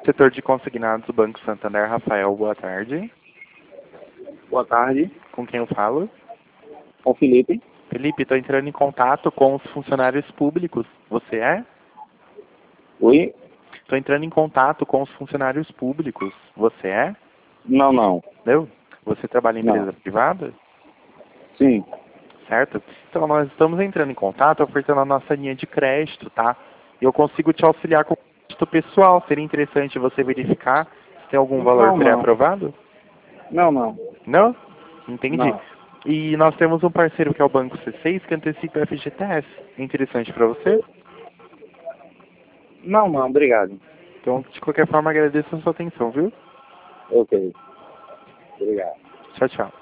Setor de consignados do Banco Santander, Rafael, boa tarde. Boa tarde, Com quem eu falo? com o Felipe. Felipe, estou entrando em contato com os funcionários públicos. Você é? Oi? Estou entrando em contato com os funcionários públicos. Você é? Não, não. Não? Você trabalha em Não. empresa privada? Sim. Certo? Então, nós estamos entrando em contato ofertando a nossa linha de crédito, tá? E eu consigo te auxiliar com crédito pessoal. Seria interessante você verificar se tem algum valor Não, não. pré-aprovado? Não, não. Não? Entendi. Não. E nós temos um parceiro que é o Banco C6 que antecipa o FGTS. É interessante para você? Não, não, obrigado. Então, de qualquer forma, agradeço a sua atenção, viu? Ok. Obrigado. Tchau, tchau.